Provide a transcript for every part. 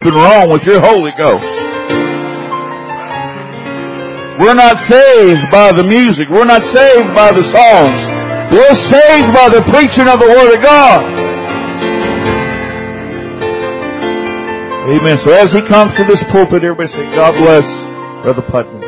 Something wrong with your Holy Ghost. We're not saved by the music. We're not saved by the songs. We're saved by the preaching of the Word of God. Amen. So as he comes to this pulpit, everybody say, God bless Brother Putnam.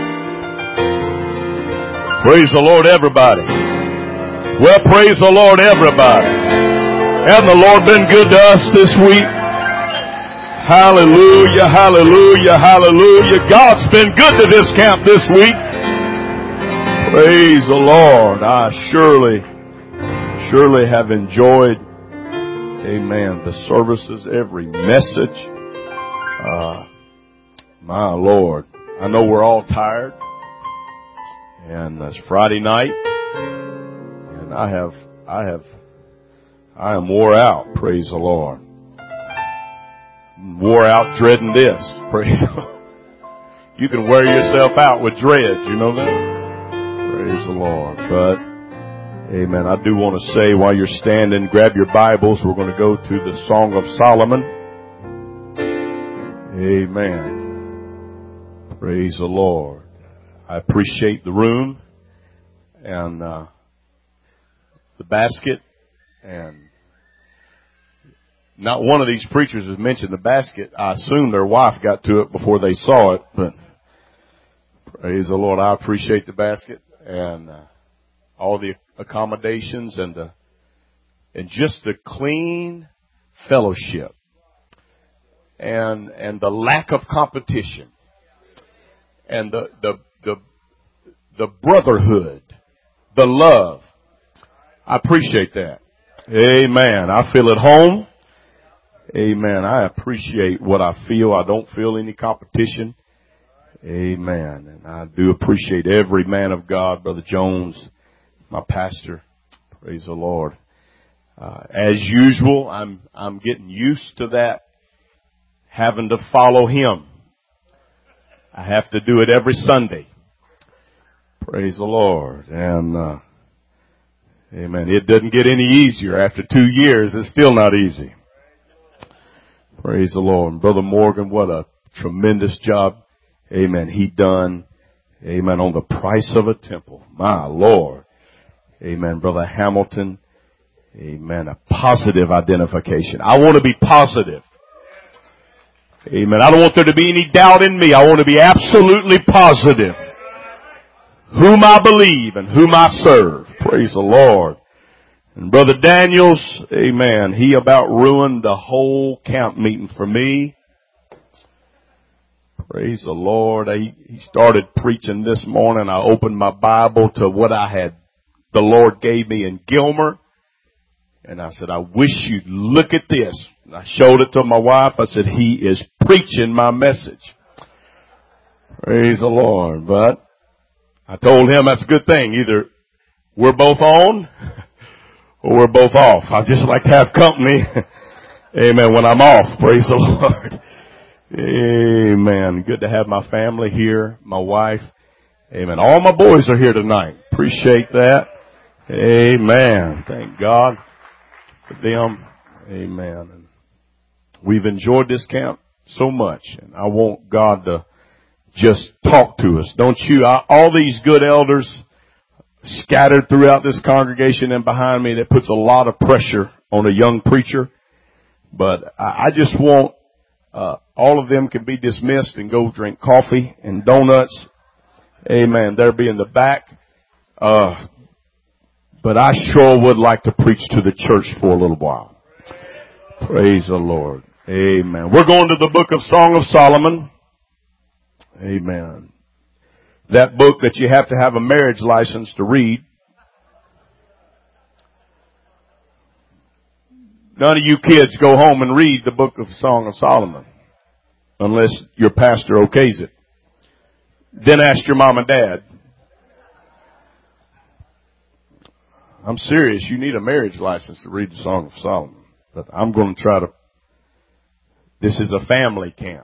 Praise the Lord, everybody. Well, praise the Lord, everybody. Hasn't the Lord been good to us this week? Hallelujah, hallelujah, hallelujah. God's been good to this camp this week. Praise the Lord. I surely have enjoyed, amen, the services, every message. My Lord. I know we're all tired. And it's Friday night. And I am wore out. Praise the Lord. Wore out dreading this. Praise the Lord. You can wear yourself out with dread. You know that? Praise the Lord. But, amen, I do want to say while you're standing, grab your Bibles. We're going to go to the Song of Solomon. Amen. Praise the Lord. I appreciate the room and the basket, and not one of these preachers has mentioned the basket. I assume their wife got to it before they saw it, but praise the Lord. I appreciate the basket and all the accommodations and just the clean fellowship and the lack of competition and the brotherhood, the love. I appreciate that. Amen. I feel at home. Amen. I appreciate what I feel. I don't feel any competition. Amen. And I do appreciate every man of God, Brother Jones, my pastor. Praise the Lord. As usual, I'm getting used to that, having to follow him. I have to do it every Sunday. Praise the Lord. And, amen. It doesn't get any easier. After 2 years, it's still not easy. Praise the Lord. And Brother Morgan, what a tremendous job. Amen. He done. Amen. On the price of a temple. My Lord. Amen. Brother Hamilton. Amen. A positive identification. I want to be positive. Amen. I don't want there to be any doubt in me. I want to be absolutely positive. Whom I believe and whom I serve. Praise the Lord. And Brother Daniels, amen, he about ruined the whole camp meeting for me. Praise the Lord. He started preaching this morning. I opened my Bible to what the Lord gave me in Gilmer. And I said, I wish you'd look at this. And I showed it to my wife. I said, he is preaching my message. Praise the Lord. But I told him that's a good thing. Either we're both on or we're both off. I just like to have company. Amen. When I'm off. Praise the Lord. Amen. Good to have my family here. My wife. Amen. All my boys are here tonight. Appreciate that. Amen. Thank God for them. Amen. And we've enjoyed this camp so much. And I want God to just talk to us. Don't you? All these good elders scattered throughout this congregation and behind me, that puts a lot of pressure on a young preacher. But I just want all of them can be dismissed and go drink coffee and donuts. Amen. They'll be in the back. But I sure would like to preach to the church for a little while. Praise the Lord. Amen. We're going to the book of Song of Solomon. Amen. That book that you have to have a marriage license to read. None of you kids go home and read the book of Song of Solomon unless your pastor okays it. Then ask your mom and dad. I'm serious. You need a marriage license to read the Song of Solomon. But I'm going to try to. This is a family camp.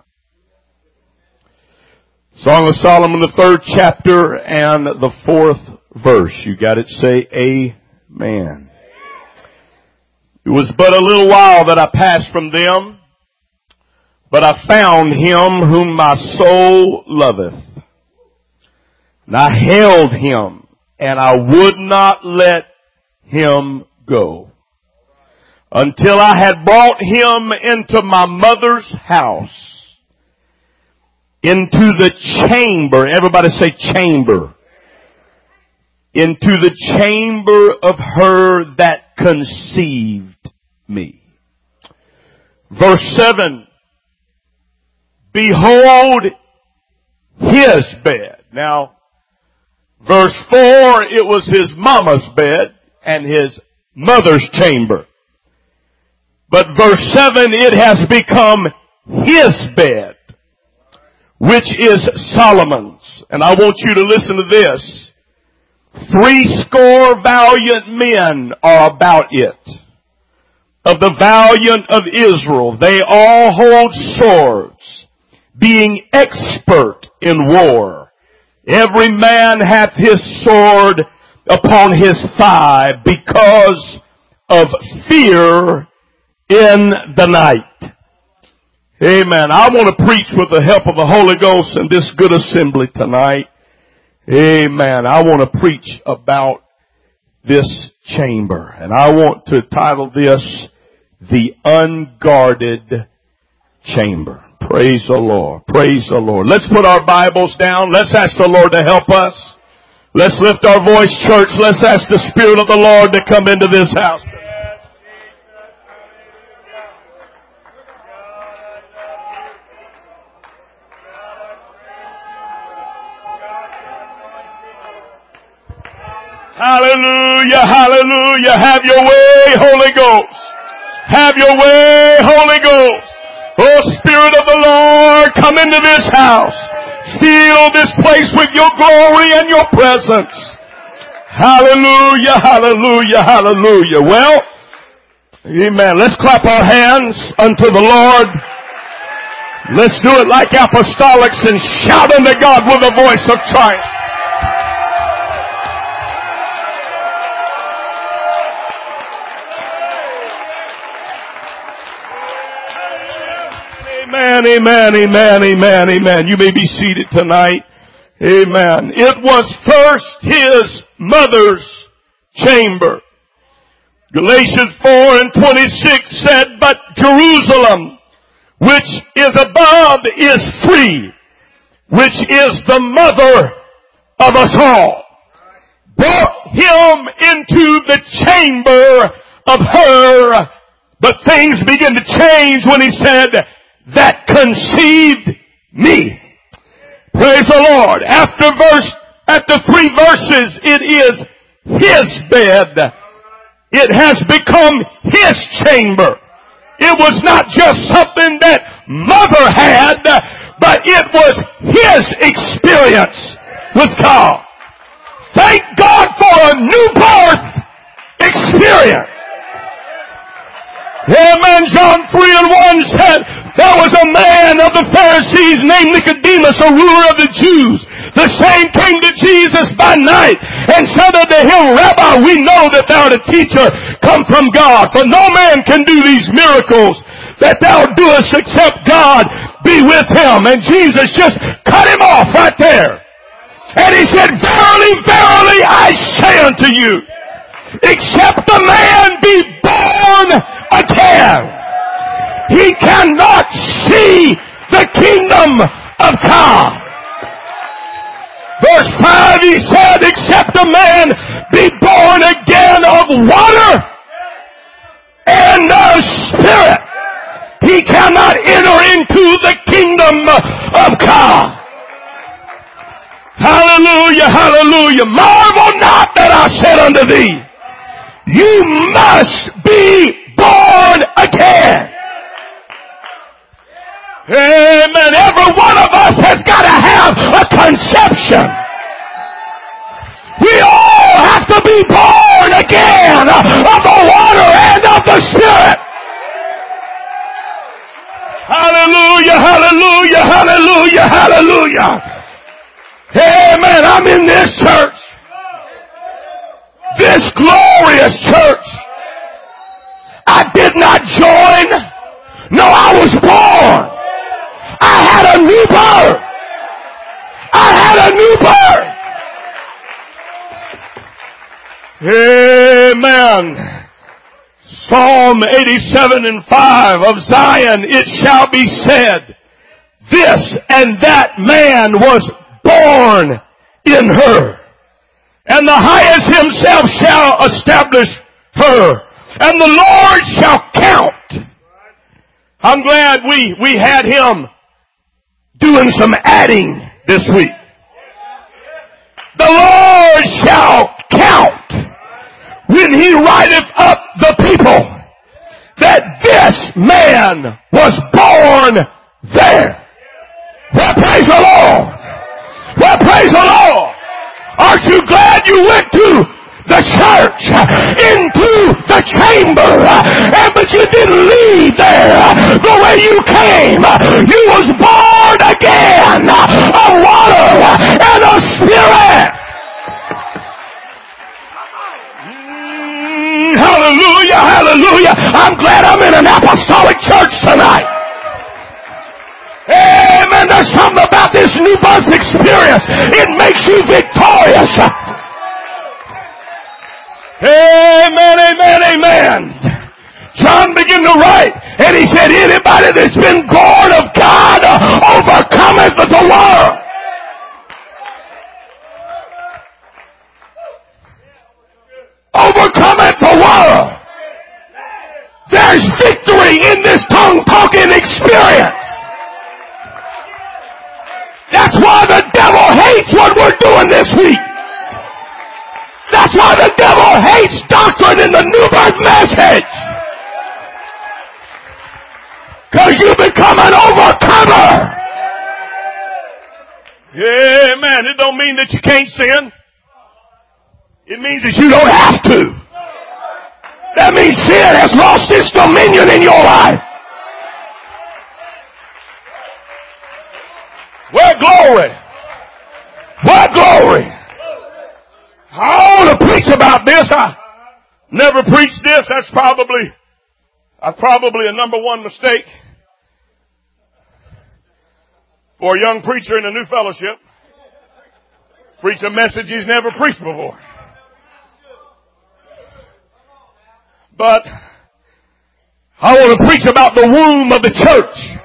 Song of Solomon, the 3rd chapter and the 4th verse. You got it? Say amen. It was but a little while that I passed from them But I found him whom my soul loveth. And I held him, and I would not let him go until I had brought him into my mother's house, into the chamber. Everybody say chamber. Into the chamber of her that conceived me. Verse 7. Behold his bed. Now, verse 4, it was his mama's bed and his mother's chamber. But verse 7, it has become his bed, which is Solomon's. And I want you to listen to this. 80 valiant men are about it. Of the valiant of Israel, they all hold swords, being expert in war. Every man hath his sword upon his thigh because of fear in the night. Amen. I want to preach with the help of the Holy Ghost in this good assembly tonight. Amen. I want to preach about this chamber. And I want to title this, The Unguarded Chamber. Praise the Lord. Praise the Lord. Let's put our Bibles down. Let's ask the Lord to help us. Let's lift our voice, church. Let's ask the Spirit of the Lord to come into this house. Hallelujah, hallelujah. Have your way, Holy Ghost. Have your way, Holy Ghost. Oh, Spirit of the Lord, come into this house. Fill this place with your glory and your presence. Hallelujah, hallelujah, hallelujah. Well, amen. Let's clap our hands unto the Lord. Let's do it like apostolics and shout unto God with a voice of triumph. Amen, amen, amen, amen, amen. You may be seated tonight. Amen. It was first his mother's chamber. Galatians 4:26 said, but Jerusalem, which is above, is free, which is the mother of us all. Brought him into the chamber of her, but things begin to change when he said, that conceived me. Praise the Lord. After 3 verses, it is his bed. It has become his chamber. It was not just something that mother had, but it was his experience with God. Thank God for a new birth experience. Amen. John 3:1 said, there was a man of the Pharisees named Nicodemus, a ruler of the Jews. The same came to Jesus by night and said unto him, Rabbi, we know that thou art a teacher come from God, for no man can do these miracles that thou doest except God be with him. And Jesus just cut him off right there. And he said, verily, verily, I say unto you, except a man be born again, he cannot see the kingdom of God. Verse 5, he said, except a man be born again of water and of spirit, he cannot enter into the kingdom of God. Hallelujah, hallelujah. Marvel not that I said unto thee, you must be born again. Amen. Every one of us has got to have a conception. We all have to be born again of the water and of the Spirit. Hallelujah, hallelujah, hallelujah, hallelujah. Amen. I'm in this church. This glorious church. I did not join. No, I was born. a new birth. I had a new birth. Amen. Psalm 87:5 of Zion, it shall be said, this and that man was born in her. And the highest himself shall establish her. And the Lord shall count. I'm glad we had him doing some adding this week. The Lord shall count when he writeth up the people that this man was born there. Well, praise the Lord. Well, praise the Lord. Aren't you glad you went to the church, into the chamber, but you didn't leave there the way you came? You was born again of water and of spirit. Hallelujah, hallelujah. I'm glad I'm in an apostolic church tonight. Amen. There's something about this new birth experience. It makes you victorious. Amen, amen, amen. John began to write, and he said, anybody that's been born of God overcometh the world. Overcometh the world. There's victory in this tongue-talking experience. That's why the devil hates what we're doing this week. That's why the devil hates doctrine in the new birth message. Because you become an overcomer. Amen. It don't mean that you can't sin. It means that you don't have to. That means sin has lost its dominion in your life. Well, glory. Well, glory. I want to preach about this. I never preached this. That's probably a number one mistake for a young preacher in a new fellowship. Preach a message he's never preached before. But I want to preach about the womb of the church.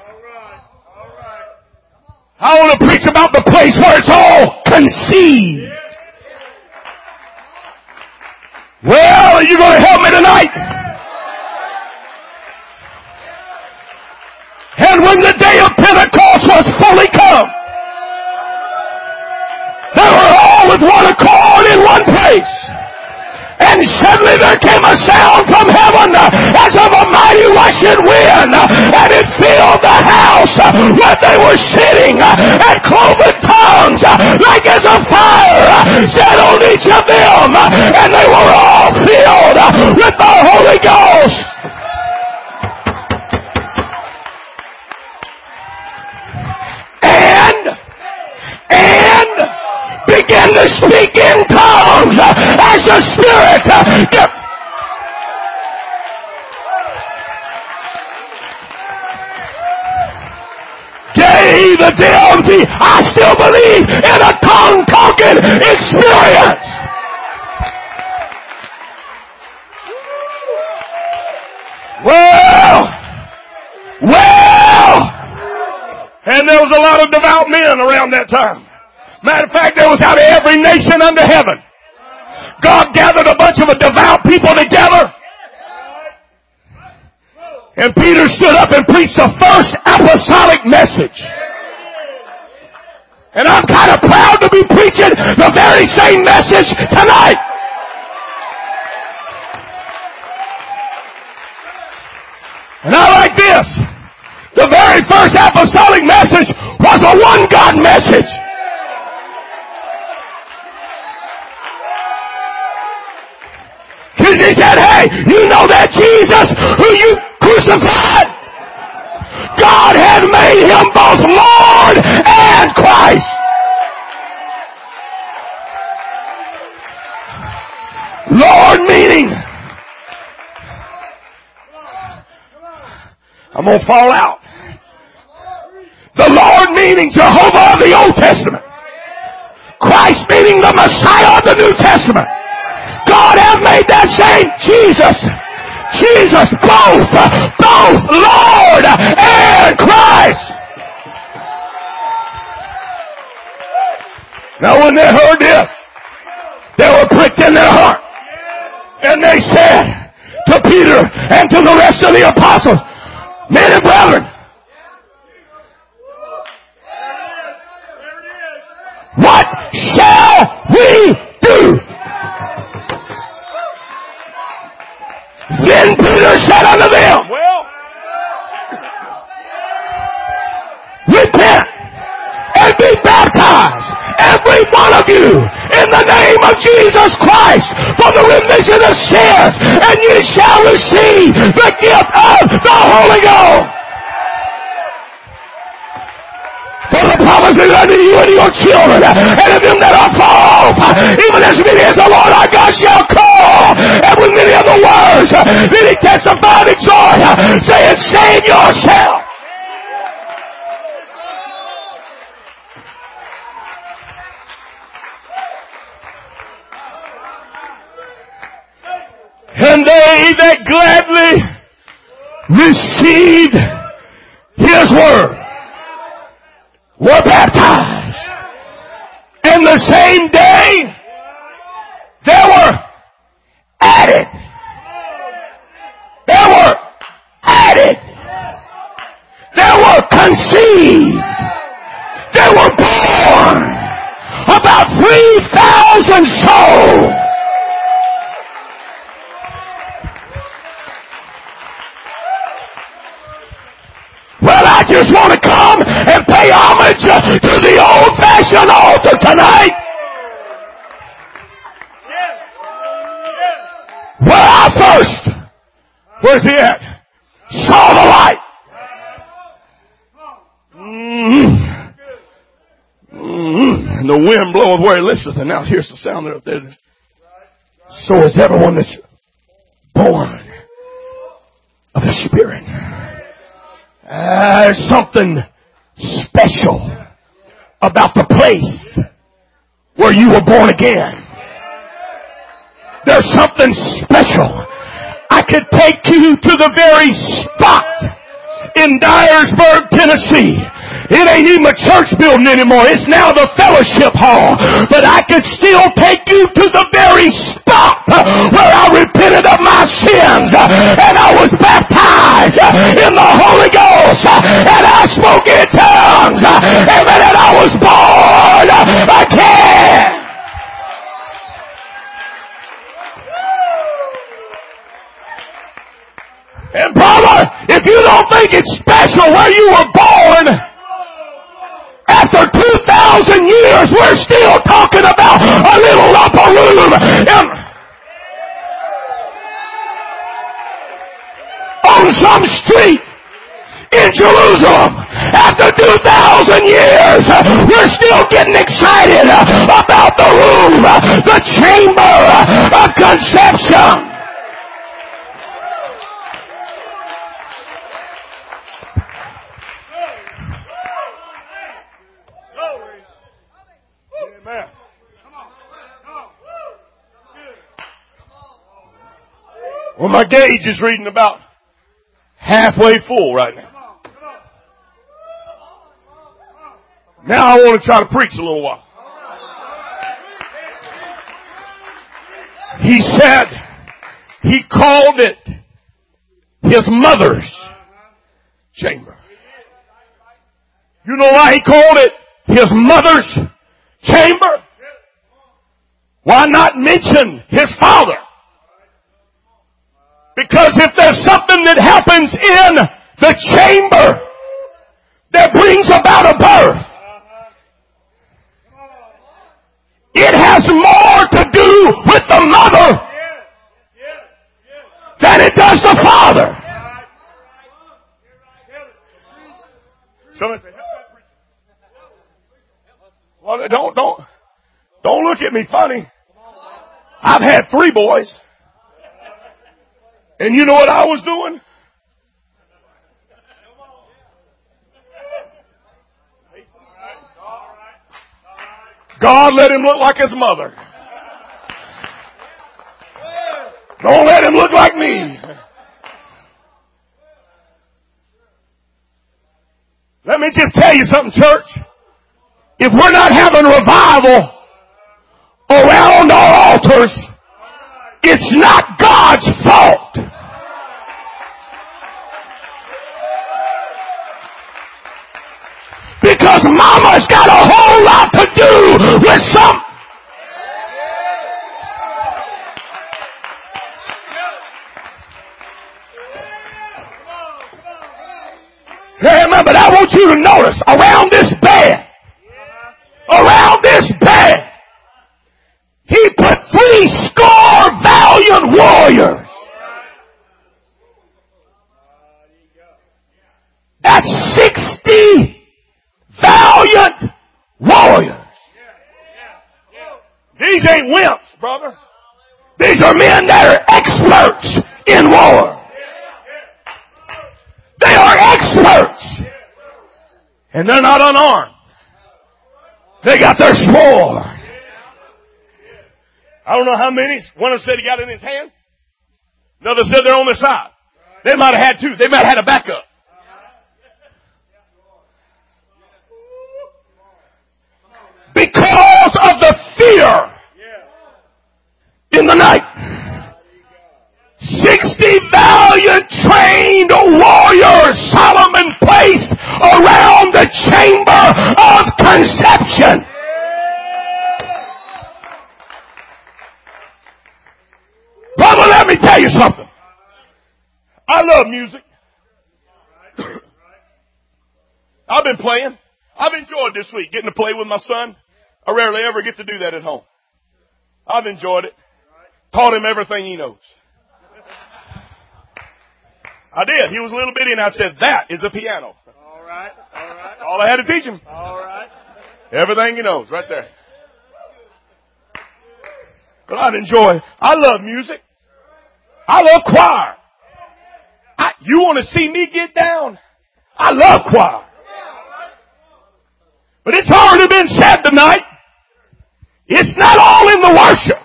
I want to preach about the place where it's all conceived. Well, are you going to help me tonight? And when the day of Pentecost was fully come, they were all with one accord in one place. And suddenly there came a sound from heaven as of a mighty rushing wind, and it filled the house where they were sitting, and cloven tongues like as a fire set on each of them, and they were all filled with the Holy Ghost. And began to speak in tongues as the Spirit gave them. I still believe in a tongue-talking experience. Well, and there was a lot of devout men around that time. Matter of fact, there was out of every nation under heaven. God gathered a bunch of devout people together. And Peter stood up and preached the first apostolic message. And I'm kind of proud to be preaching the very same message tonight. And I like this. The very first apostolic message was a one God message. Because he said, hey, you know that Jesus who you crucified? God had made him both Lord and Christ. Lord meaning I'm going to fall out. The Lord God meaning Jehovah of the Old Testament. Christ meaning the Messiah of the New Testament. God has made that same Jesus. Jesus, both Lord and Christ. Now when they heard this, they were pricked in their heart. And they said to Peter and to the rest of the apostles, men and brethren, what shall we do? Then Peter said unto them, repent and be baptized, every one of you, in the name of Jesus Christ, for the remission of sins, and ye shall receive the gift of the Holy Ghost. For the promises unto you and your children, and of them that are far off, even as many as the Lord our God shall call. And with many of the words that he testified in joy, saying, save yourself. And they that gladly received his word were baptized. And the same day they were added. They were added. They were conceived. They were born. About 3,000 souls. Well, I just want to come and pay homage to the old-fashioned altar tonight. Where I first, where's he at? Saw the light. And the wind bloweth where he listeth, and now here's the sound up there. So is everyone that's born of the Spirit. There's something special about the place where you were born again. There's something special. I could take you to the very spot in Dyersburg, Tennessee. It ain't even a church building anymore. It's now the fellowship hall. But I could still take you to the very spot where I repented of my sins and I was baptized in the Holy Ghost and I spoke in tongues. Amen. And I was born again. And brother, if you don't think it's special where you were born, after 2,000 years, we're still talking about a little upper room on some street in Jerusalem. After 2,000 years, we're still getting excited about the room, the chamber of conception. Well, my gauge is reading about halfway full right now. Now I want to try to preach a little while. He said he called it his mother's chamber. You know why he called it his mother's chamber? Why not mention his father? Because if there's something that happens in the chamber that brings about a birth, it has more to do with the mother than it does the father. Somebody say, well, don't look at me funny. I've had 3 boys. And you know what I was doing? God, let him look like his mother. Don't let him look like me. Let me just tell you something, church. If we're not having revival around our altars, it's not God's fault. Because mama's got a whole lot to do with some. Amen. But I want you to notice around this bed, he put 80 valiant warriors. That's 60 valiant warriors. These ain't wimps, brother. These are men that are experts in war. They are experts. And they're not unarmed. They got their sword. I don't know how many. One of them said he got it in his hand. Another said they're on their side. They might have had two. They might have had a backup. Because of the fear in the night. 60 valiant trained warriors Solomon placed around the chamber of conception. Brother, let me tell you something. I love music. I've been playing. I've enjoyed this week getting to play with my son. I rarely ever get to do that at home. I've enjoyed it. Taught him everything he knows. I did. He was a little bitty and I said, that is a piano. All right. All I had to teach him. All right. Everything he knows right there. But I love music. I love choir. You want to see me get down? I love choir. But it's already been said tonight. It's not all in the worship.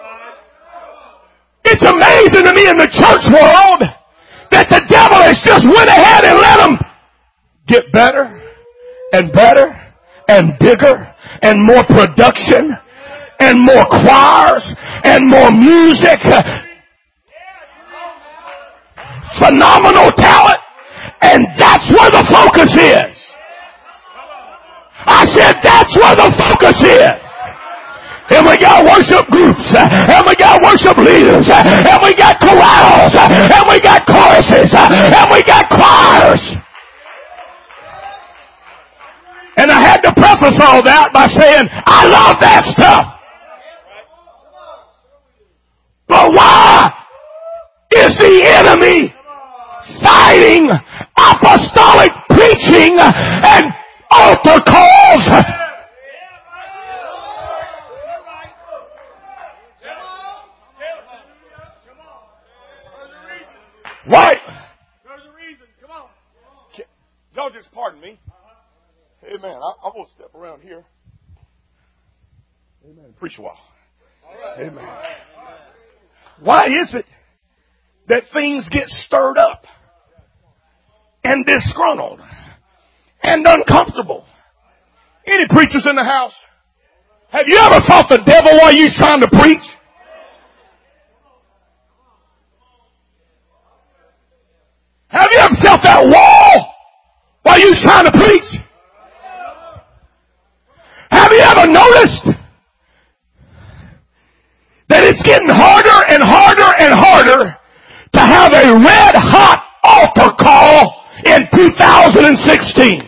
It's amazing to me in the church world that the devil has just went ahead and let them get better and better and bigger and more production and more choirs and more music. Phenomenal talent. And that's where the focus is. I said that's where the focus is. And we got worship groups, and we got worship leaders, and we got chorales, and we got choruses, and we got choirs. And I had to preface all that by saying, I love that stuff. But why is the enemy fighting apostolic preaching and altar calls? Right. There's a reason. Come on. Y'all just pardon me. Amen. I'm going to step around here. Amen. Preach a while. Amen. Why is it that things get stirred up and disgruntled and uncomfortable? Any preachers in the house? Have you ever fought the devil while you're trying to preach? Have you ever felt that wall while you're trying to preach? Have you ever noticed that it's getting harder and harder and harder to have a red hot altar call in 2016?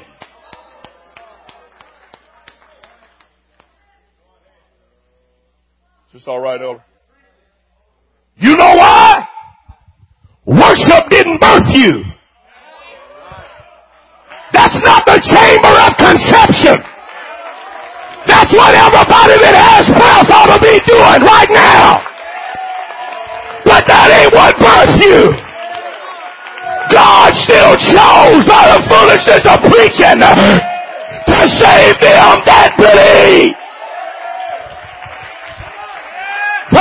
Is this all right, Elder? You know why? Worship didn't birth you. That's not the chamber of conception. That's what everybody that has breath ought to be doing right now. But that ain't what birthed you. God still chose by the foolishness of preaching to save them that believe.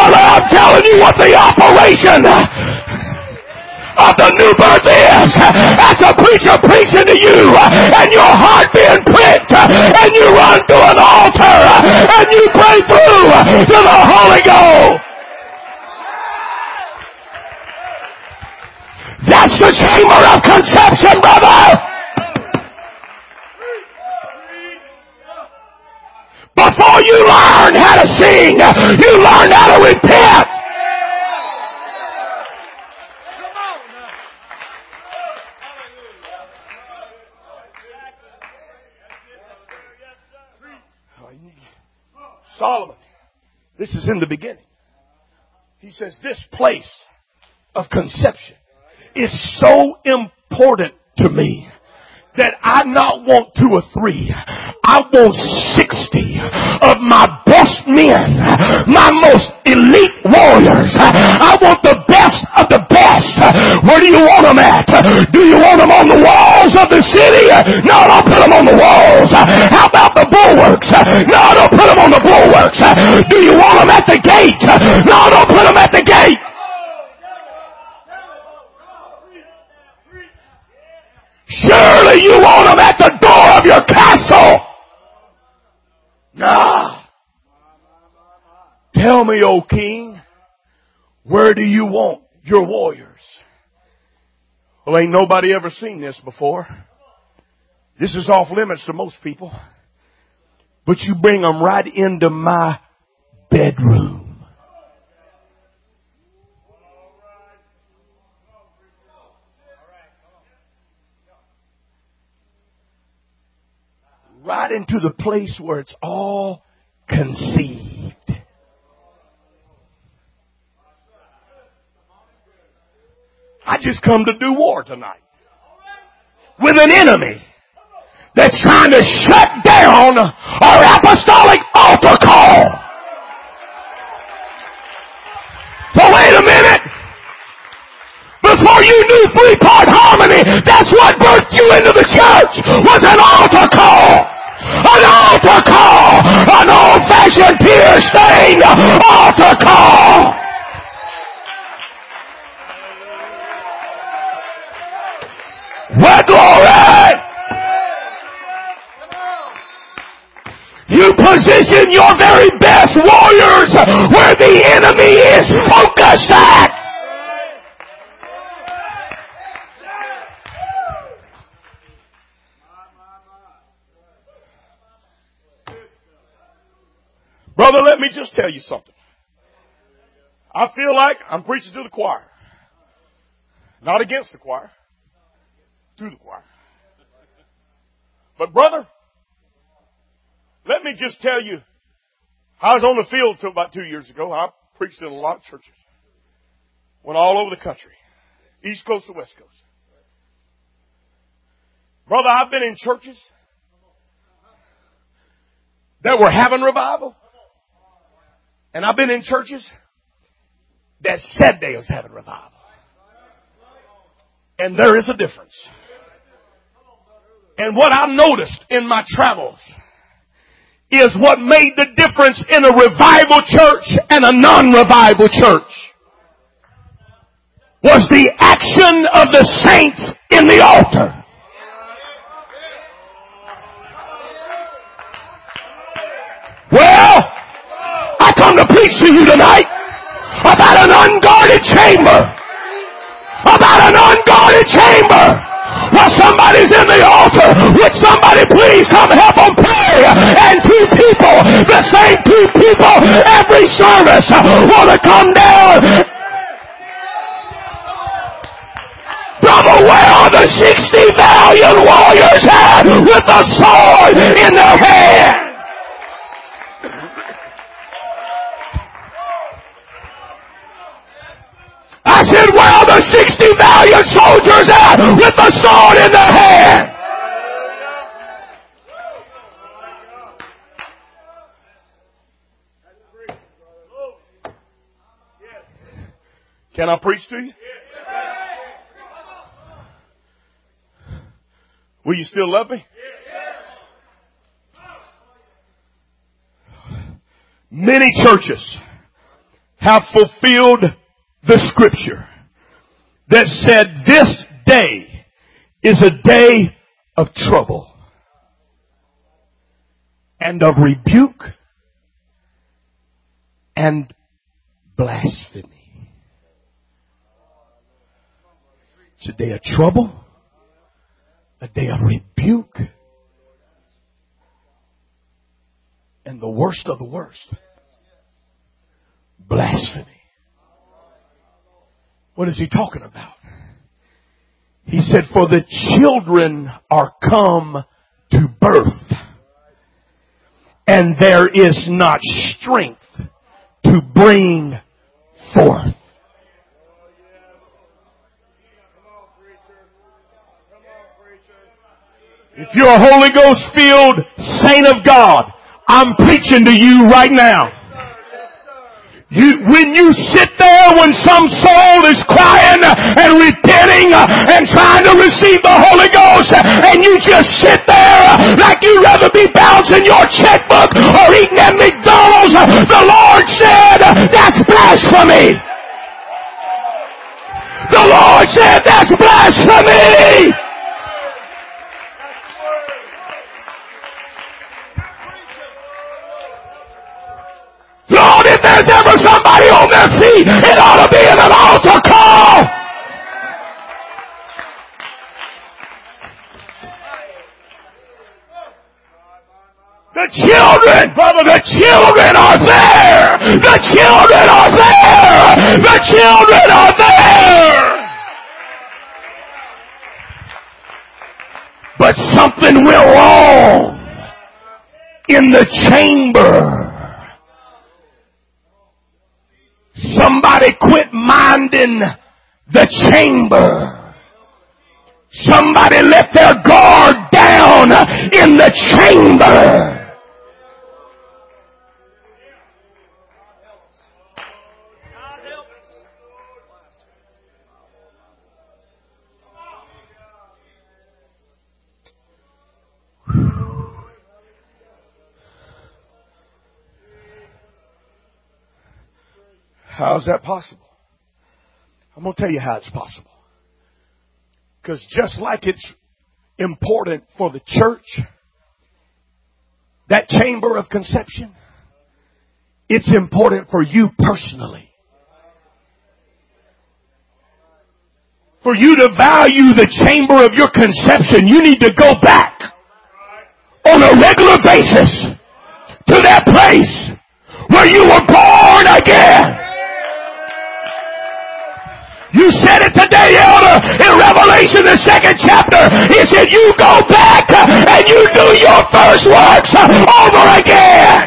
Brother, I'm telling you what the operation of the new birth is. That's a preacher preaching to you and your heart being pricked and you run to an altar and you pray through to the Holy Ghost. That's the chamber of conception, brother. Before you learn how to sing, you learn how to repent. Solomon, this is in the beginning. He says this place of conception is so important to me that I not want 2 or 3. I want 60 of my best men, my most elite warriors. I want the best of the best. Where do you want them at? Do you want them on the walls of the city? No, don't put them on the walls. How about the bulwarks? No, don't put them on the bulwarks. Do you want them at the gate? No, don't put them at the gate. Surely you want them at the door of your castle. Nah. Tell me, O king, where do you want your warriors? Well, ain't nobody ever seen this before. This is off limits to most people. But you bring them right into my bedroom. Right into the place where it's all conceived. I just come to do war tonight with an enemy that's trying to shut down our apostolic altar call. So wait a minute. Before you knew 3-part harmony, that's what birthed you into the church, was an altar call. An altar call. An old-fashioned tear-stained altar call. What glory! You position your very best warriors where the enemy is focused at. Brother, let me just tell you something. I feel like I'm preaching to the choir. Not against the choir. To the choir. But brother, let me just tell you, I was on the field till about 2 years ago. I preached in a lot of churches. Went all over the country. East Coast to West Coast. Brother, I've been in churches that were having revival. And I've been in churches that said they was having revival. And there is a difference. And what I noticed in my travels is what made the difference in a revival church and a non-revival church was the action of the saints in the altar. Well, I come to preach to you tonight about an unguarded chamber. About an unguarded chamber where somebody's in the altar. Would somebody please come help them pray? And 2 people, the same 2 people, every service want to come down. Brother, where are the 60 valiant warriors at with the sword in their hand? I said, where are the 60 valiant soldiers at with the sword in their hand? Can I preach to you? Will you still love me? Many churches have fulfilled the scripture that said this day is a day of trouble and of rebuke and blasphemy. It's a day of trouble, a day of rebuke, and the worst of the worst, blasphemy. What is he talking about? He said, for the children are come to birth, and there is not strength to bring forth. If you're a Holy Ghost filled saint of God, I'm preaching to you right now. When you sit there when some soul is crying and repenting and trying to receive the Holy Ghost, and you just sit there like you'd rather be bouncing your checkbook or eating at McDonald's, the Lord said, that's blasphemy. The Lord said, that's blasphemy. Lord, if there's ever somebody on their feet, it ought to be in an altar call. The children, brother, the children are there. The children are there. The children are there. But something went wrong in the chamber. Somebody quit minding the chamber. Somebody let their guard down in the chamber. How is that possible? I'm going to tell you how it's possible. Because just like it's important for the church, that chamber of conception, it's important for you personally. For you to value the chamber of your conception, you need to go back on a regular basis to that place where you were born again. You said it today, Elder, in Revelation, the 2nd chapter. He said, you go back and you do your first works over again.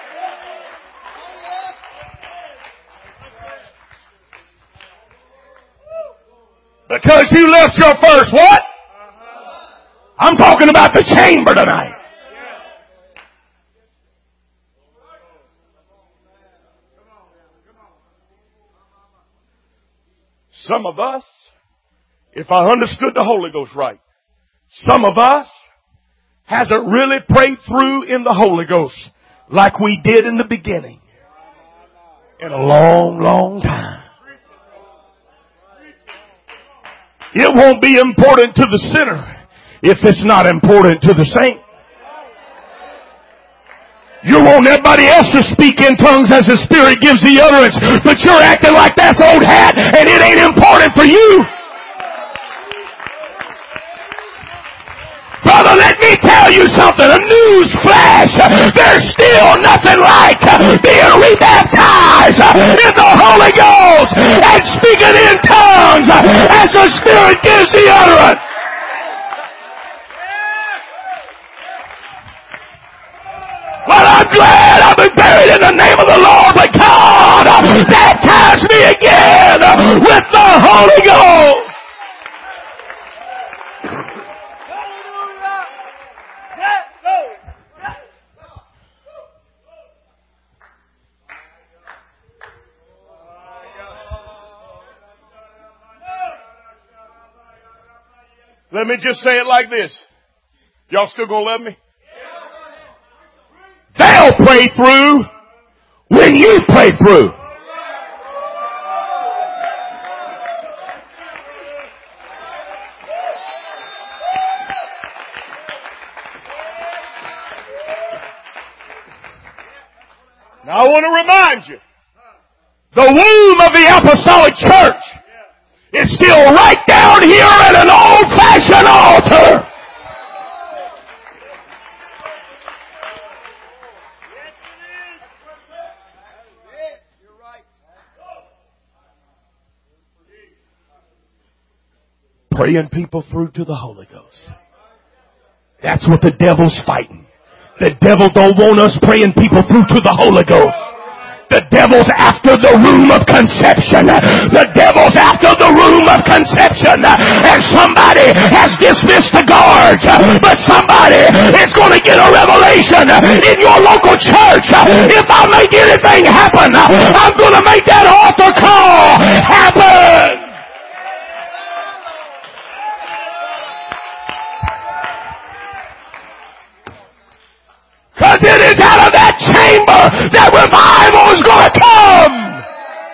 Because you left your first what? I'm talking about the chamber tonight. Some of us, if I understood the Holy Ghost right, some of us hasn't really prayed through in the Holy Ghost like we did in the beginning in a long, long time. It won't be important to the sinner if it's not important to the saint. You want everybody else to speak in tongues as the Spirit gives the utterance, but you're acting like that's old hat and it ain't important for you. Brother, let me tell you something, a news flash. There's still nothing like being rebaptized in the Holy Ghost and speaking in tongues as the Spirit gives the utterance. Well, I'm glad I've been buried in the name of the Lord, but God baptized me again with the Holy Ghost. Let me just say it like this. Y'all still gonna love me? They'll pray through when you pray through. Now I want to remind you, the womb of the apostolic church is still right down here at an old-fashioned altar. Praying people through to the Holy Ghost. That's what the devil's fighting. The devil don't want us praying people through to the Holy Ghost. The devil's after the room of conception. The devil's after the room of conception. And somebody has dismissed the guards. But somebody is going to get a revelation in your local church. If I make anything happen, I'm going to make that altar call happen. Because it is out of that chamber that revival is going to come.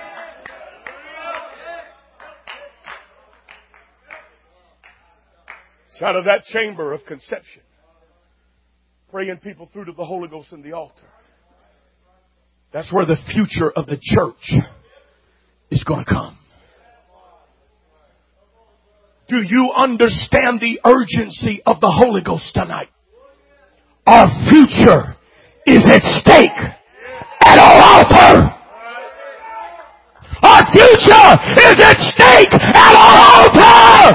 It's out of that chamber of conception. Praying people through to the Holy Ghost in the altar. That's where the future of the church is going to come. Do you understand the urgency of the Holy Ghost tonight? Our future is at stake at our altar. Our future is at stake at our altar.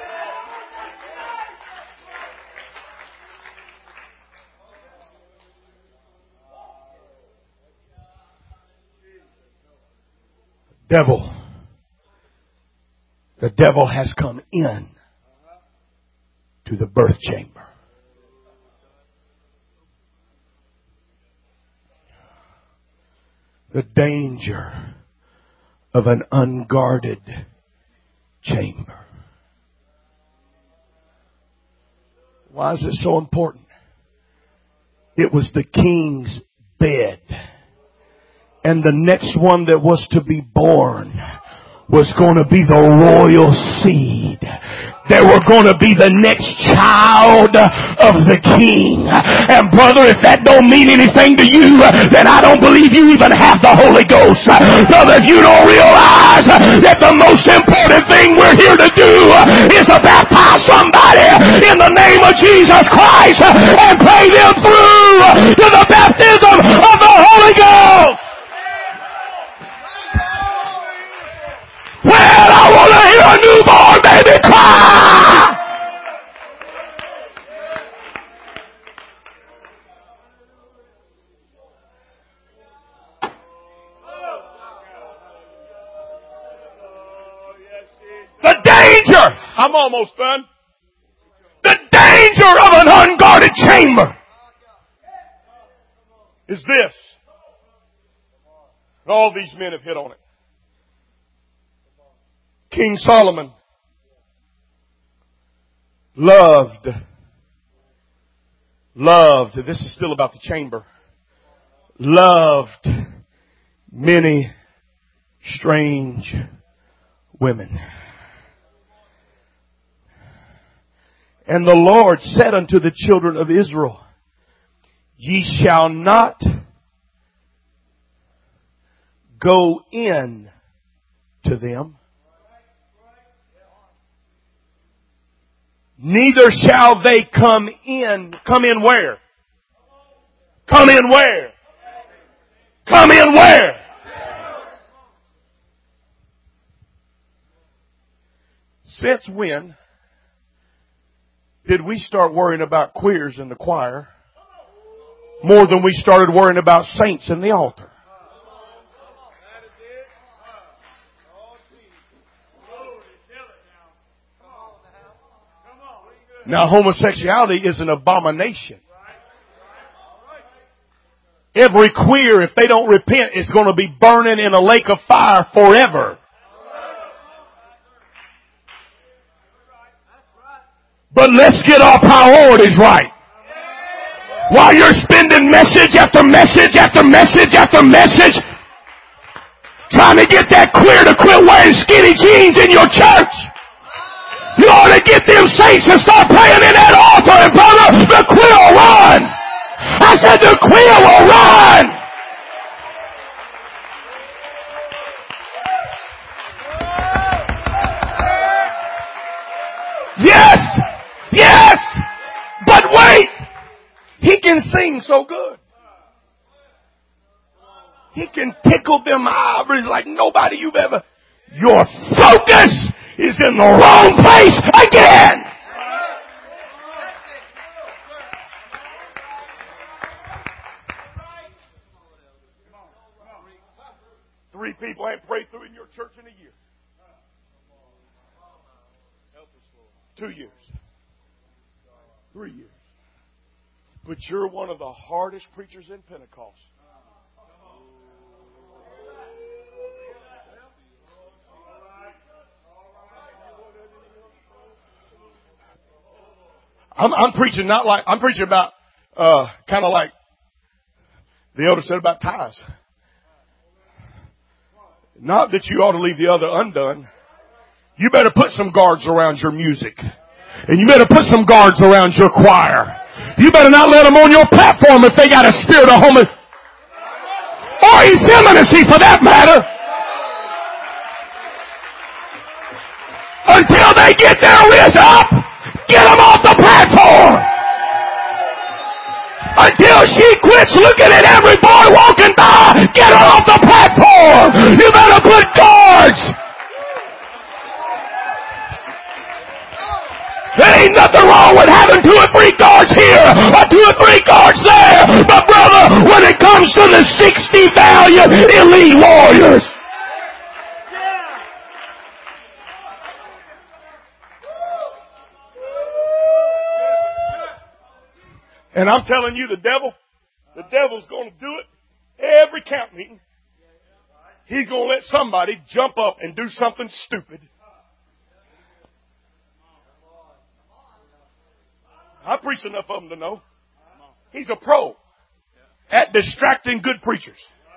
The devil has come in to the birth chamber. The danger of an unguarded chamber. Why is it so important? It was the king's bed. And the next one that was to be born was going to be the royal seed. They were going to be the next child of the king. And brother, if that don't mean anything to you, then I don't believe you even have the Holy Ghost. Brother, if you don't realize that the most important thing we're here to do is to baptize somebody in the name of Jesus Christ and pray them through to the baptism of the Holy Ghost. Well, I want to hear a newborn baby cry. The danger, I'm almost done. The danger of an unguarded chamber is this. All these men have hit on it. King Solomon loved, this is still about the chamber, loved many strange women. And the Lord said unto the children of Israel, ye shall not go in to them, neither shall they come in. Come in where? Come in where? Come in where? Since when did we start worrying about queers in the choir more than we started worrying about saints in the altar? Now, homosexuality is an abomination. Every queer, if they don't repent, is going to be burning in a lake of fire forever. But let's get our priorities right. While you're spending message after message after message after message trying to get that queer to quit wearing skinny jeans in your church, you ought to get them saints to start praying in that altar, and brother, the queer will run. I said the queer will run. He can sing so good. He can tickle them ivories like nobody you've ever. Your focus is in the wrong place again. Three people ain't prayed through in your church in a year. 2 years. 3 years. But you're one of the hardest preachers in Pentecost. I'm preaching not like, I'm preaching about, kind of like the elder said about tithes. Not that you ought to leave the other undone. You better put some guards around your music. And you better put some guards around your choir. You better not let them on your platform if they got a spirit of or effeminacy for that matter. Until they get their wrist up, get them off the platform. Until she quits looking at every boy walking by, get her off the platform. You better put guards. There ain't nothing wrong with having 2 or 3 guards here or 2 or 3 guards there. But brother, when it comes to the 60 valiant elite warriors, and I'm telling you, the devil's going to do it every camp meeting. He's going to let somebody jump up and do something stupid. I preached enough of them to know. He's a pro at distracting good preachers.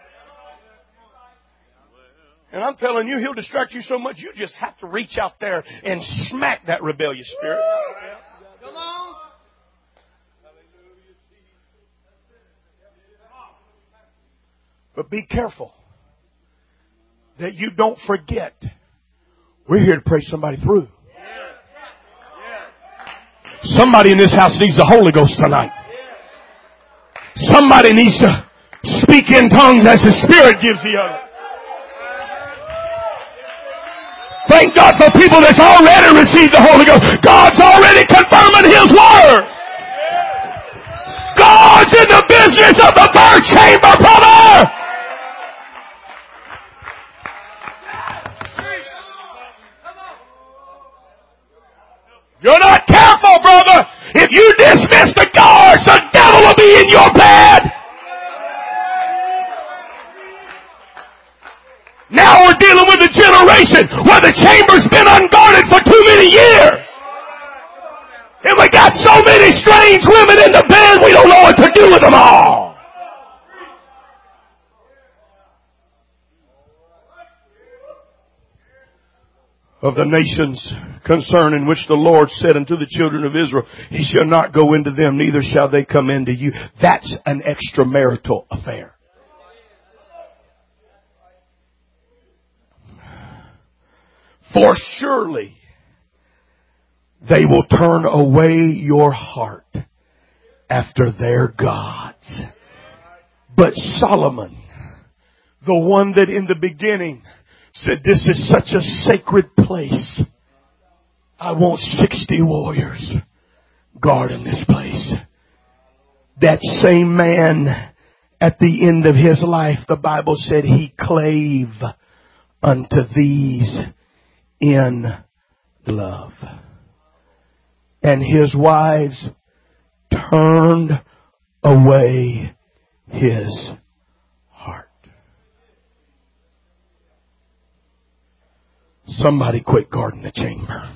And I'm telling you, he'll distract you so much, you just have to reach out there and smack that rebellious spirit. Come on. But be careful that you don't forget. We're here to pray somebody through. Somebody in this house needs the Holy Ghost tonight. Somebody needs to speak in tongues as the Spirit gives the other. Thank God for people that's already received the Holy Ghost. God's already confirming His Word. God's in the business of the third chamber, brother. You're not careful, brother. If you dismiss the guards, the devil will be in your bed. Now we're dealing with a generation where the chamber's been unguarded for too many years. And we got so many strange women in the bed, we don't know what to do with them all. Of the nations concerning which the Lord said unto the children of Israel, He shall not go into them, neither shall they come into you. That's an extramarital affair. For surely they will turn away your heart after their gods. But Solomon, the one that in the beginning said, this is such a sacred place, I want 60 warriors guarding this place. That same man, at the end of his life, the Bible said he clave unto these in love. And his wives turned away his heart. Somebody quit guarding the chamber.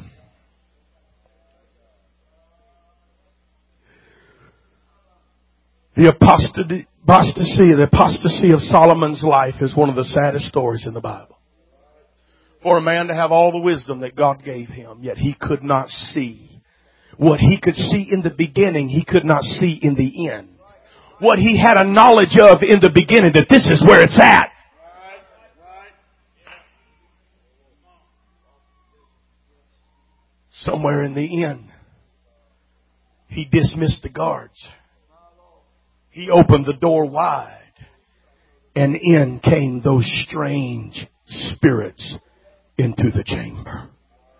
The apostasy of Solomon's life is one of the saddest stories in the Bible. For a man to have all the wisdom that God gave him, yet he could not see. What he could see in the beginning, he could not see in the end. What he had a knowledge of in the beginning, that this is where it's at. Somewhere in the end, he dismissed the guards. He opened the door wide, and in came those strange spirits into the chamber.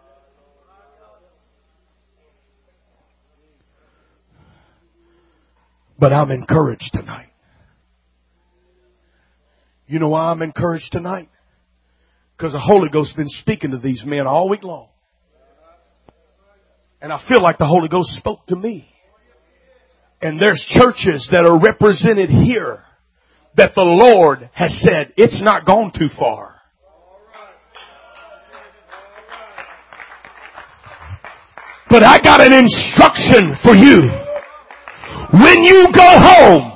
But I'm encouraged tonight. You know why I'm encouraged tonight? Because the Holy Ghost has been speaking to these men all week long. And I feel like the Holy Ghost spoke to me. And there's churches that are represented here that the Lord has said, it's not gone too far. But I got an instruction for you. When you go home,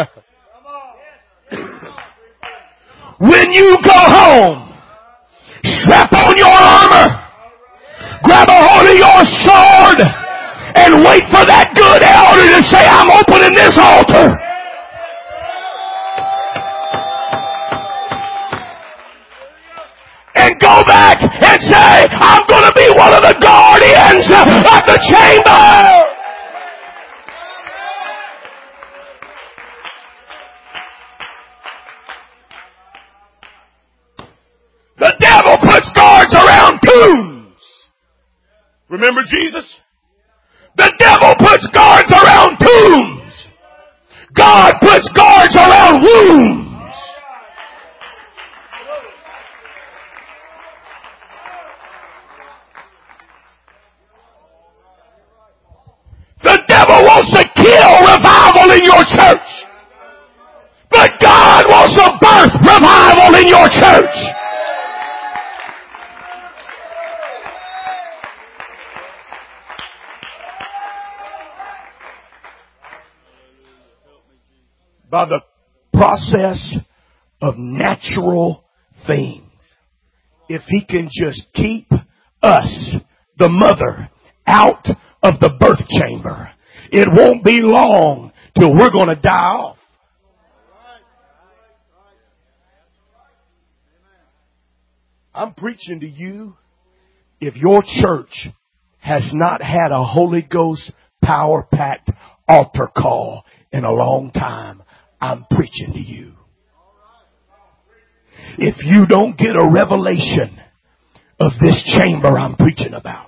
when you go home, strap on your armor, grab a hold of your sword, and wait for that good elder to say, I'm opening this altar. And go back and say, I'm going to be one of the guardians of the chamber. The devil puts guards around tombs. Remember Jesus? The devil puts guards around tombs. God puts guards around wombs. The devil wants to kill revival in your church. But God wants to birth revival in your church. By the process of natural things. If he can just keep us, the mother, out of the birth chamber, it won't be long till we're going to die off. I'm preaching to you. If your church has not had a Holy Ghost power-packed altar call in a long time, I'm preaching to you. If you don't get a revelation of this chamber I'm preaching about,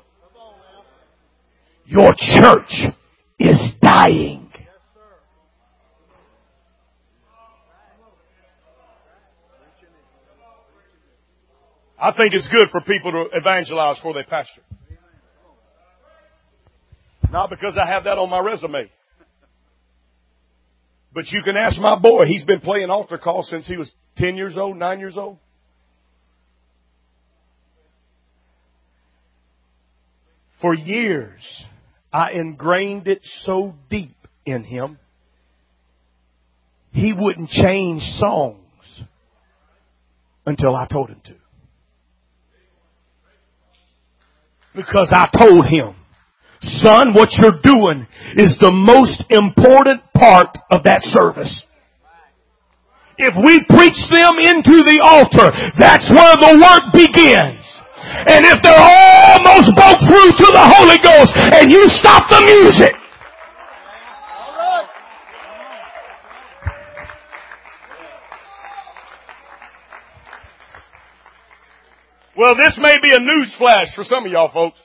your church is dying. I think it's good for people to evangelize before they pastor. Not because I have that on my resume. But you can ask my boy. He's been playing altar calls since he was 10 years old, 9 years old. For years, I ingrained it so deep in him, he wouldn't change songs until I told him to. Because I told him, son, what you're doing is the most important part of that service. If we preach them into the altar, that's where the work begins. And if they're almost broke through to the Holy Ghost and you stop the music, well, this may be a news flash for some of y'all folks.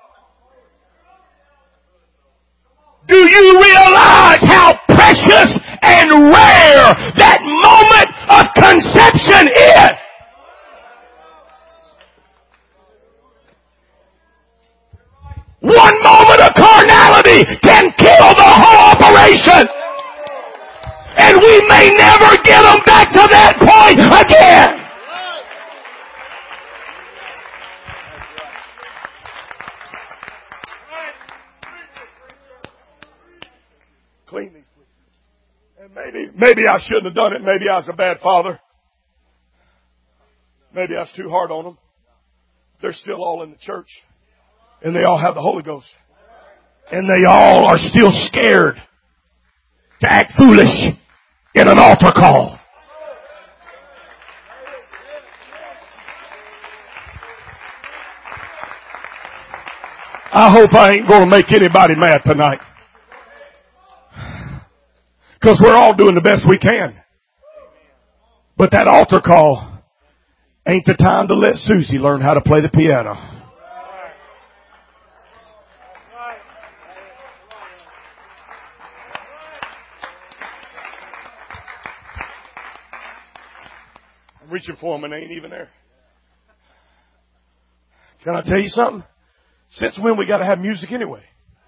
Do you realize how precious and rare that moment of conception is? One moment of carnality can kill the whole operation. And we may never get them back to that point again. Clean these, please. And maybe I shouldn't have done it. Maybe I was a bad father. Maybe I was too hard on them. They're still all in the church. And they all have the Holy Ghost. And they all are still scared to act foolish in an altar call. I hope I ain't going to make anybody mad tonight. Because we're all doing the best we can. But that altar call ain't the time to let Susie learn how to play the piano. I'm reaching for him and they ain't even there. Can I tell you something? Since when we got to have music anyway?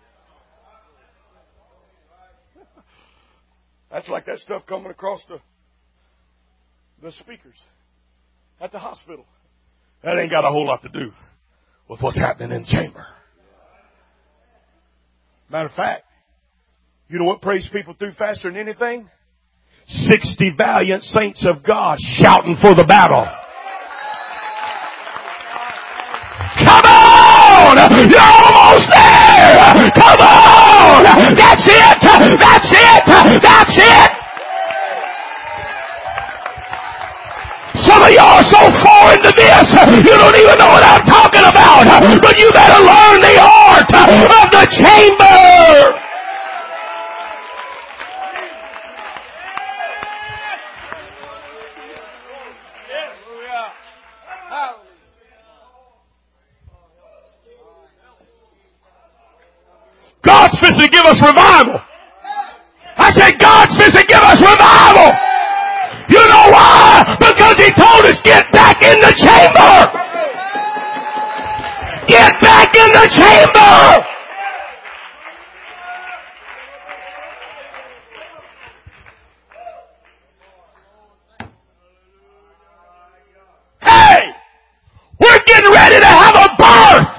That's like that stuff coming across the speakers at the hospital. That ain't got a whole lot to do with what's happening in the chamber. Matter of fact, you know what prays people through faster than anything? 60 valiant saints of God shouting for the battle. Come on! You're almost there! Come on! That's it! That's it! That's it! Some of y'all are so foreign to this, you don't even know what I'm talking about. But you better learn the art of the chamber. God's supposed to give us revival. I said God's supposed to give us revival. You know why? Because He told us get back in the chamber. Get back in the chamber. Hey! We're getting ready to have a birth.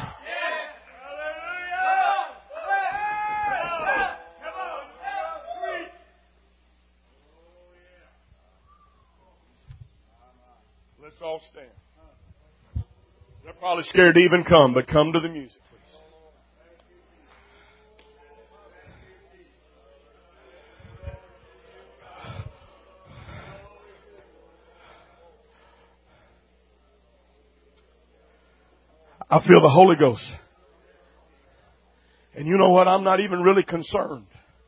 Let's all stand. They're probably scared to even come, but come to the music, please. I feel the Holy Ghost. And you know what? I'm not even really concerned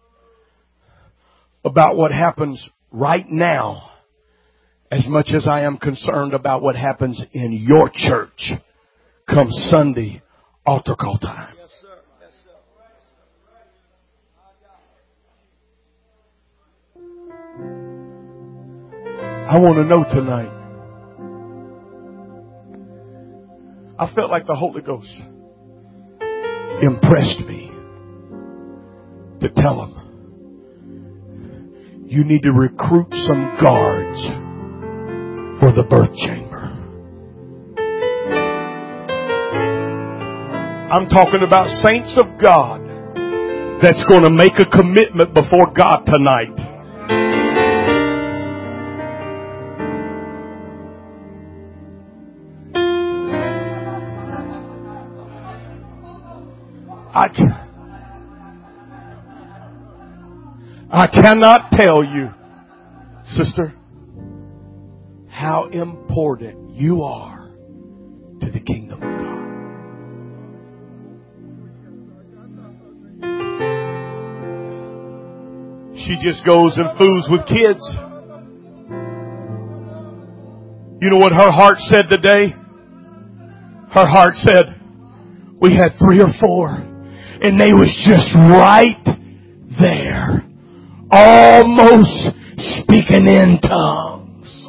about what happens right now as much as I am concerned about what happens in your church come Sunday altar call time. Yes, sir. Yes, sir. I want to know tonight. I felt like the Holy Ghost impressed me to tell them, you need to recruit some guards for the birth chamber. I'm talking about saints of God that's going to make a commitment before God tonight. I cannot tell you, sister, how important you are to the kingdom of God. She just goes and fools with kids. You know what her heart said today? Her heart said, we had 3 or 4 and they was just right there, almost speaking in tongues.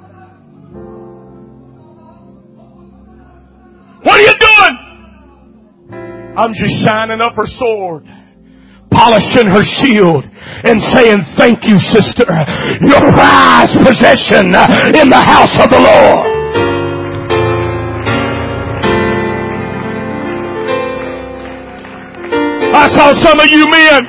What are you doing? I'm just shining up her sword, polishing her shield, and saying, thank you, sister. Your prized possession in the house of the Lord. I saw some of you men,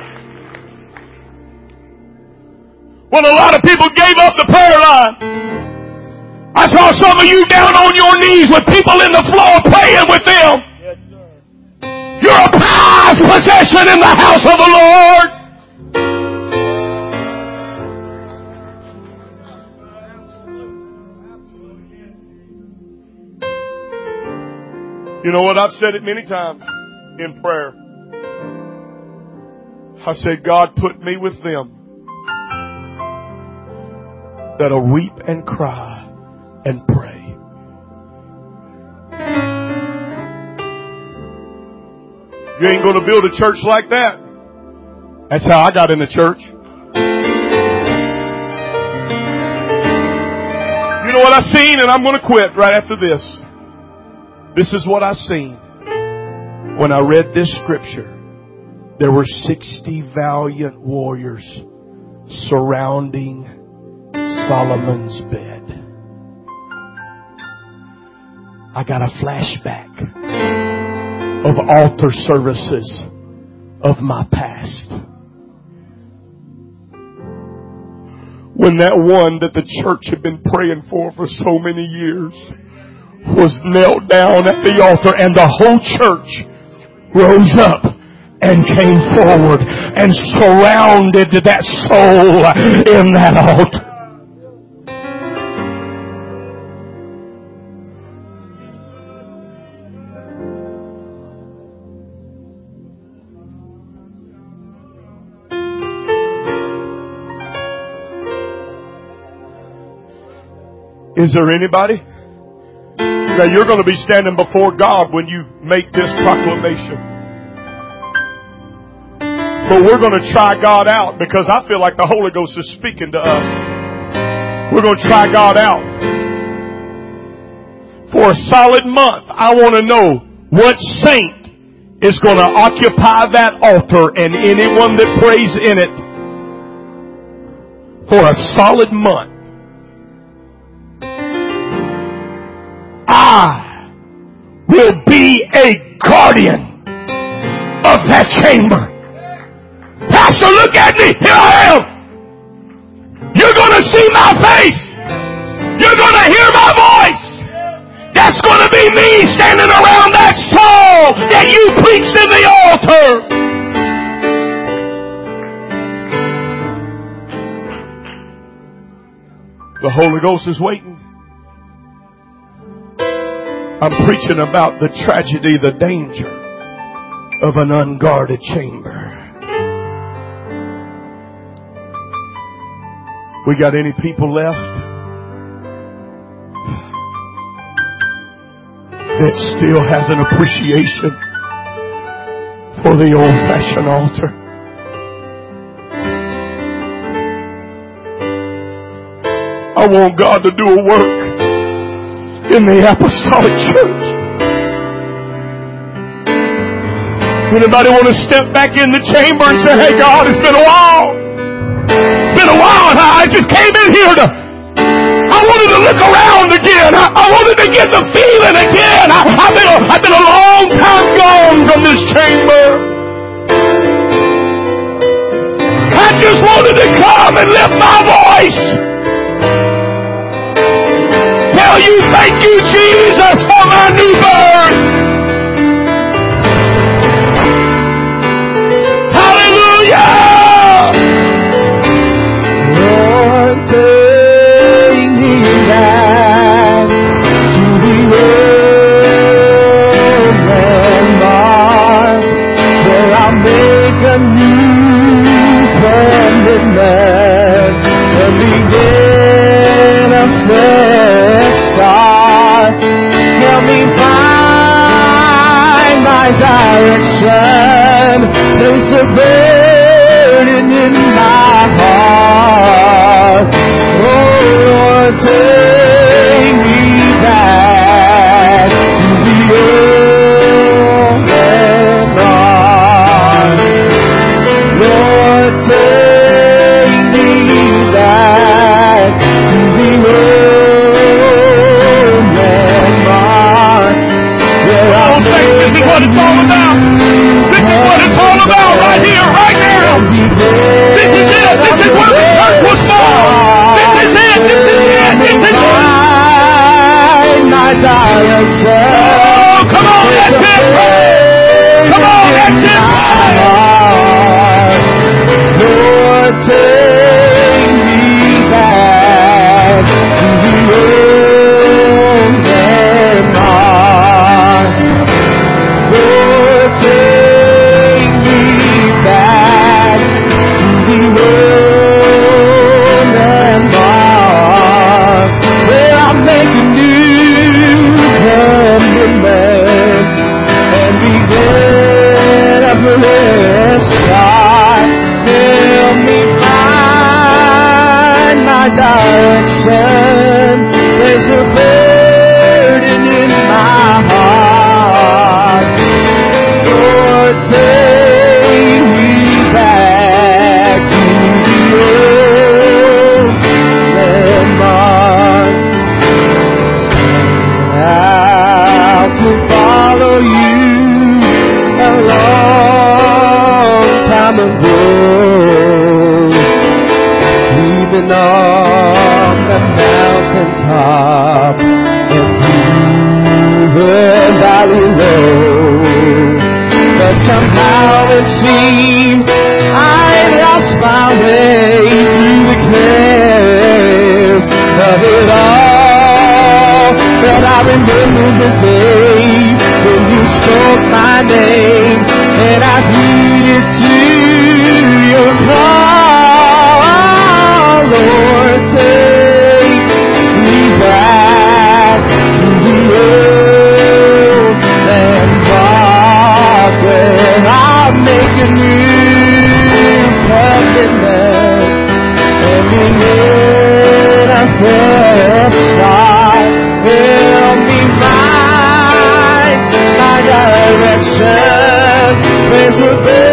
when a lot of people gave up the prayer line, I saw some of you down on your knees with people in the floor praying with them. Yes, sir. You're a prized possession in the house of the Lord. You know what? I've said it many times in prayer. I said, God, put me with them that'll weep and cry and pray. You ain't going to build a church like that. That's how I got in the church. You know what I seen, and I'm going to quit right after this. This is what I seen when I read this scripture. There were 60 valiant warriors surrounding Solomon's bed. I got a flashback of altar services of my past. When that one that the church had been praying for so many years was knelt down at the altar, and the whole church rose up and came forward and surrounded that soul in that altar. Is there anybody? Now you're going to be standing before God when you make this proclamation. But we're going to try God out because I feel like the Holy Ghost is speaking to us. We're going to try God out. For a solid month, I want to know what saint is going to occupy that altar and anyone that prays in it for a solid month. I will be a guardian of that chamber. Pastor, look at me. Here I am. You're going to see my face. You're going to hear my voice. That's going to be me standing around that soul that you preached in the altar. The Holy Ghost is waiting. I'm preaching about the tragedy, the danger of an unguarded chamber. We got any people left that still has an appreciation for the old-fashioned altar? I want God to do a work in the apostolic church. Anybody want to step back in the chamber and say, hey God, it's been a while. It's been a while. I just came in here I wanted to look around again. I wanted to get the feeling again. I've been a long time gone from this chamber. I just wanted to come and lift my voice. Tell you, thank you, Jesus, for my new birth. Hallelujah. Lord, take me back to the old landmark where I'll make a new commitment and begin a fresh start. Help me find my direction. Place a burden in my heart. Oh Lord, take me back to the old landmark. Lord, take me back to the old landmark. Oh, saints, this is what it's all about. This is what it's all about right here, right now. This is it. This is where the church direction. There's a burden in my heart. Lord, take me back to the old landmark. Out to follow you a long time ago. Even on the mountaintop and through the valley low. But somehow it seems I lost my way through the cares of it all. But I remember the day when you spoke my name and I heeded to your call. Lord, take me back to the old landmark where I'll make a new covenant and begin a fresh start. Help me find my direction. There's a